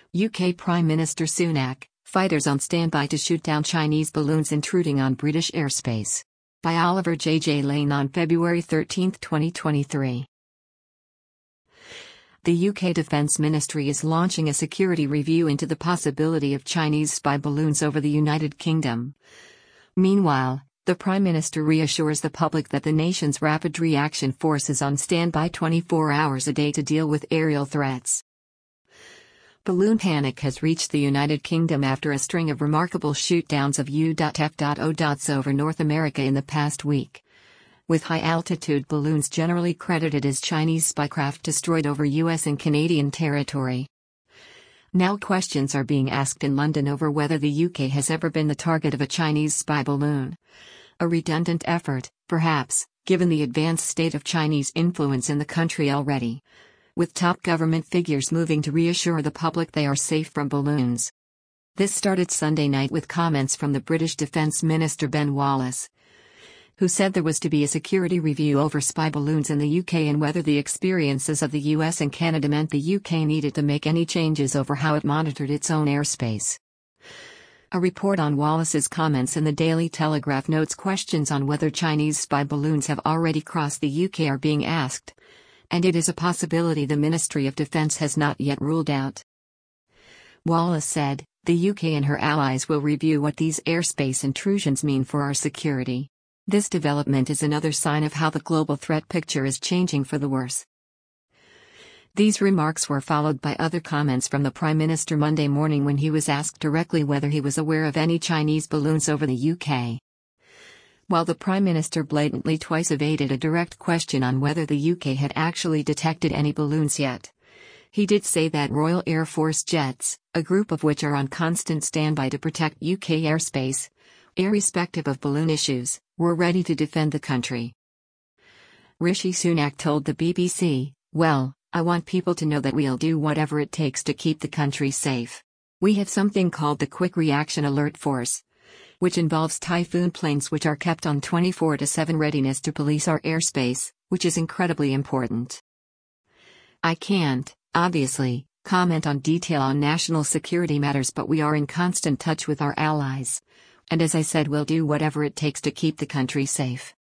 UK Prime Minister Sunak, fighters on standby to shoot down Chinese balloons intruding on British airspace. By Oliver J. Lane on February 13, 2023. The UK Defence Ministry is launching a security review into the possibility of Chinese spy balloons over the United Kingdom. Meanwhile, the Prime Minister reassures the public that the nation's Rapid Reaction Force is on standby 24 hours a day to deal with aerial threats. Balloon panic has reached the United Kingdom after a string of remarkable shootdowns of U.F.O.s over North America in the past week. With high-altitude balloons generally credited as Chinese spycraft destroyed over US and Canadian territory. Now questions are being asked in London over whether the UK has ever been the target of a Chinese spy balloon. A redundant effort, perhaps, given the advanced state of Chinese influence in the country already, with top government figures moving to reassure the public they are safe from balloons. This started Sunday night with comments from the British Defence Minister Ben Wallace, who said there was to be a security review over spy balloons in the UK and whether the experiences of the US and Canada meant the UK needed to make any changes over how it monitored its own airspace. A report on Wallace's comments in the Daily Telegraph notes questions on whether Chinese spy balloons have already crossed the UK are being asked, and it is a possibility the Ministry of Defence has not yet ruled out. Wallace said, "The UK and her allies will review what these airspace intrusions mean for our security. This development is another sign of how the global threat picture is changing for the worse." These remarks were followed by other comments from the Prime Minister Monday morning when he was asked directly whether he was aware of any Chinese balloons over the UK. While the Prime Minister blatantly twice evaded a direct question on whether the UK had actually detected any balloons yet, he did say that Royal Air Force jets, a group of which are on constant standby to protect UK airspace, irrespective of balloon issues, were ready to defend the country. Rishi Sunak told the BBC, "Well, I want people to know that we'll do whatever it takes to keep the country safe. We have something called the Quick Reaction Alert Force, which involves Typhoon planes which are kept on 24/7 readiness to police our airspace, which is incredibly important. I can't, obviously, comment on detail on national security matters, but we are in constant touch with our allies. And as I said, we'll do whatever it takes to keep the country safe."